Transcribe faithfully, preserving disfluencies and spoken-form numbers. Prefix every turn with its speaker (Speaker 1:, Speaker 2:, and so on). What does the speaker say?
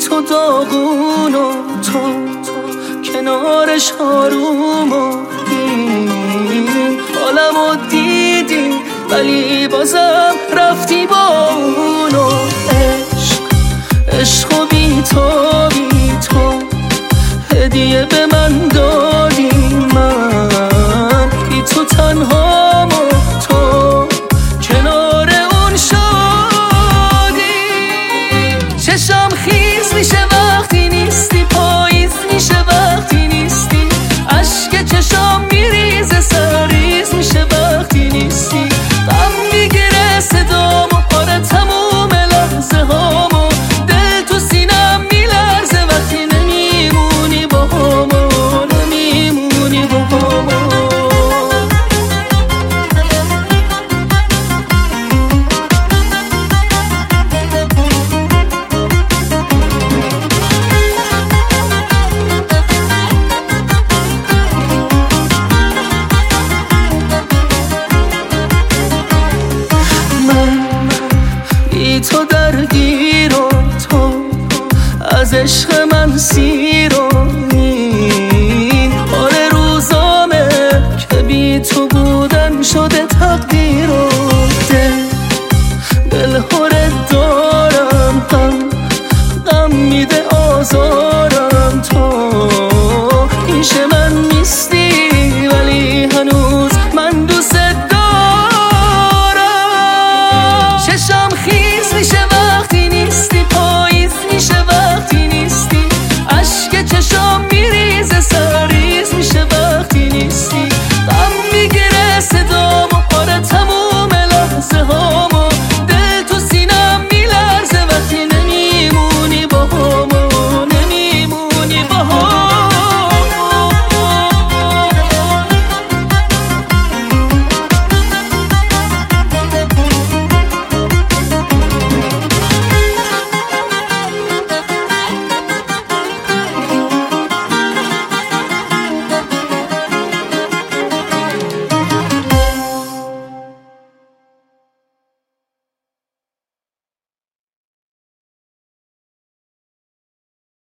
Speaker 1: تو داغون و تو کنارش آروم و این حالمو دیدی ولی بازم رفتی با اون و عشق عشق و بی تو بی تو هدیه به من دادی من بی تو تنهام و تو کنار اون شادی چشم خیز میشه وقتی نیستی پاییز میشه وقتی نیستی اشک چشم میریزه سرریز میشه وقتی نیستی غم میگیره صدامو آره تموم لحظه هامو دل تو سینم میلرزه وقتی نمیمونی با همو نمیمونی با همو تو درگیر و تو از عشق من سیر و این آره روزامه که بی تو بودن شده تقدیر و دل دل هره دار